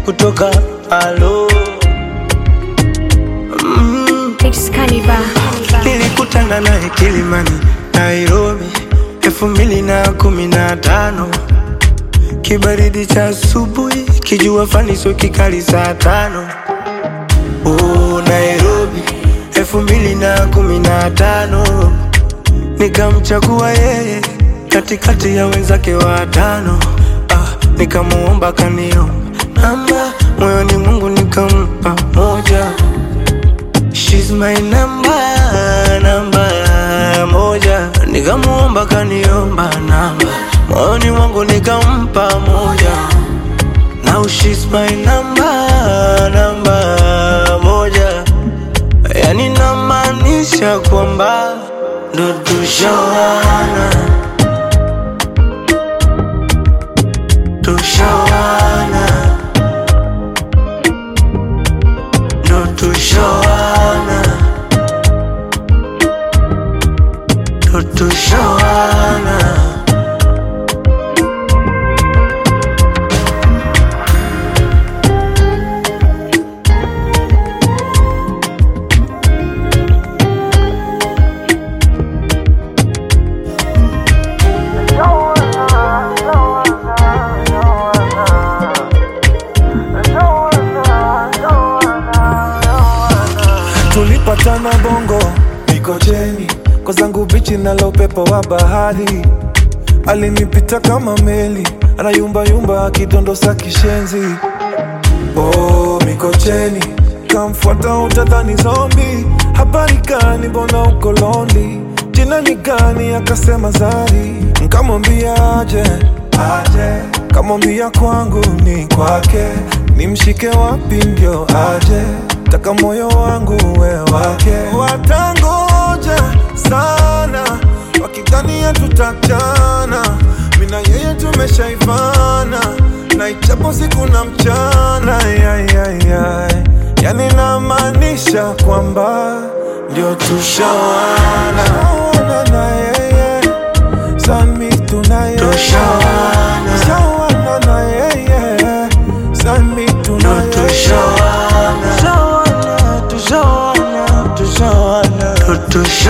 kutoka alo. Nilikutana naye Kilimani, Nairobi 2015. Kibaridi cha asubuhi, kijua fani so kikali saa 5. Oh, Nairobi 2015. Nikamchagua yeye katikati ya wenzake 5. Nikamuomba kaniomba namba, moyoni Mungu nikampa moja. She's my number moja. Nikamuomba kaniomba namba, moyoni Mungu nikampa moja. Now she's my number moja. Yani namaanisha kwamba ndo tushawana, tushawana, ndo tushawana, ndo tushawana. Tulipatana Bongo, Mikocheni, kwa zangu bichi nalo upepo wa bahari. Alinipita kama meli, anayumba yumba akidondosa kishenzi. Oh, Mikocheni, kamfuata utadhani zombie. Habari gani mbona uko lonely? Jina ni gani? Akasema Zari. Nkamwambia aje, kamwambia kwangu ni kwake. Nimshike wapi ndio aje? Taka moyo wangu we wake. Watangoja sana wakidhania tutachana, mina yeye tumeshaivana, na ichapo siku na mchana. Yani namaanisha kwamba ndio tushawana. Tushawana na yeye, sami tunaye. Tushawana, tushawana na yeye, sami tunaye. tushawana, tushawana, tushawana, tushawana.